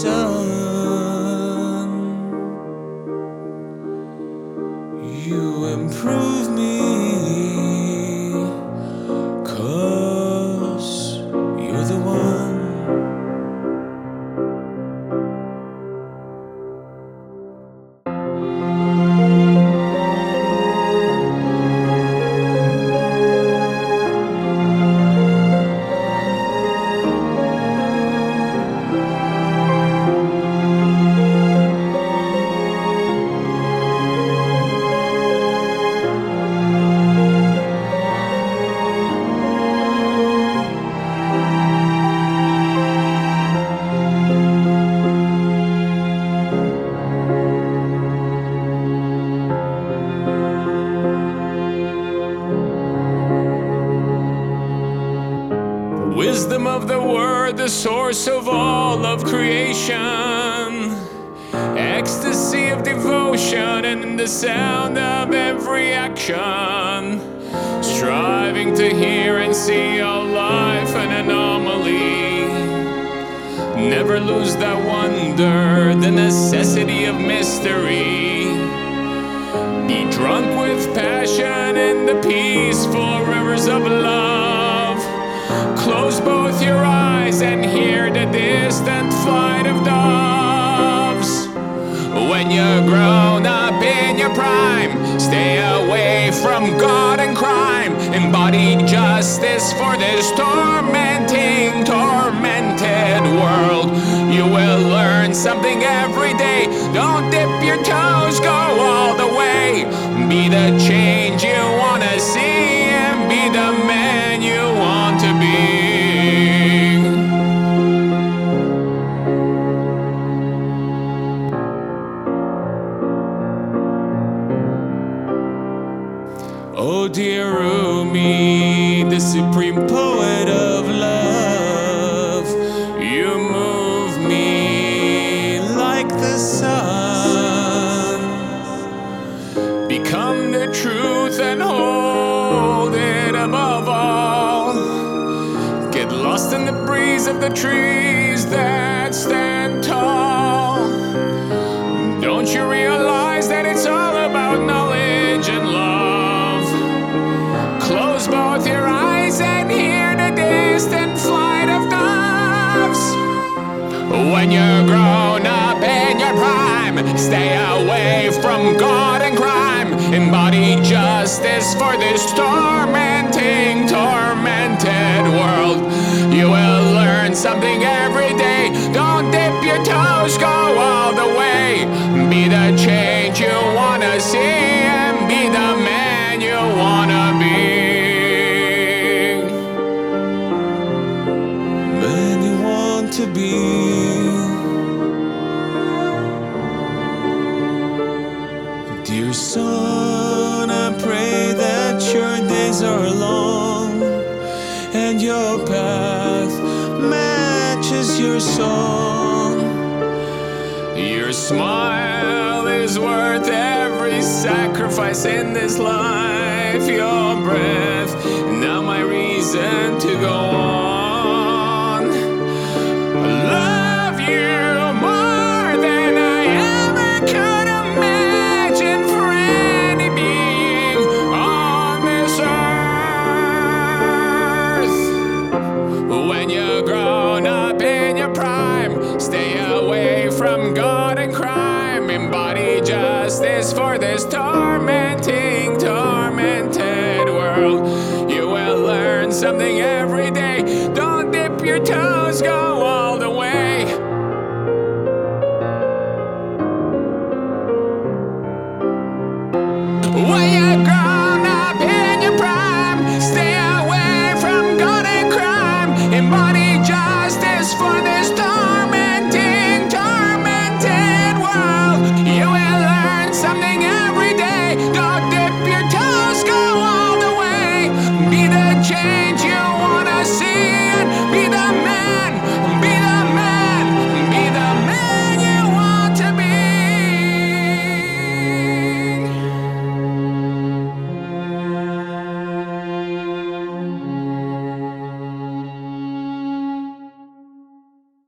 sun. You improve me, 'cause you're the one. Wisdom of the word, the source of all of creation. Ecstasy of devotion and the sound of every action. Striving to hear and see all life an anomaly. Never lose that wonder, the necessity of mystery. Be drunk with passion and the peaceful rivers of love. Close both your eyes and hear the distant flight of doves. When you're grown up in your prime, stay away from God and crime. Embody justice for this tormented world. You will learn something every day. Don't dip your toes, go all the way. Be the change you wanna see and be the man you want to be. Oh dear Rumi, the supreme poet of love, you move me like the sun. Become the truth and hold it above all. Get lost in the breeze of the trees that stand tall. Don't you realize that it's all about knowledge and love? Close both your eyes and hear the distant flight of doves. When you're grown up in your prime, stay away from God and crime. Embody justice for this tormented world. You will learn something every day. Don't dip your toes, go all the way. Be the change you wanna see and be the man you wanna be. Man you want to be. Dear son, I pray that your days are long and your path matches your song. Your smile is worth every sacrifice in this life. Your breath, now my reason to go on. I love you more than I ever could imagine for any being on this earth. When you're grown up in your prime, stay away from God and crime. Embody justice for this tormented